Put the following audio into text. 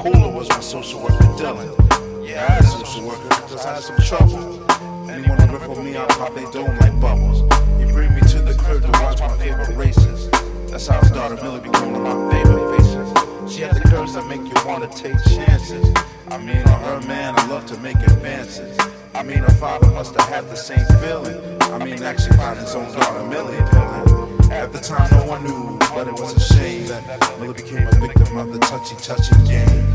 cooler was my social worker Dylan. Yeah, I had a social worker because I had some trouble. Anyone who riff on me, I'll pop they dome like bubbles. He bring me to the curb to watch my favorite races. That's how I started Millie becoming one of my favorite faces. She had the curves that make you wanna take chances. I mean, on her man, I love to make advances. I mean, her father must have had the same feeling. I mean, actually found his own daughter Millie appealing. At the time, no one knew, but it was a shame that Millie became a victim of the touchy game.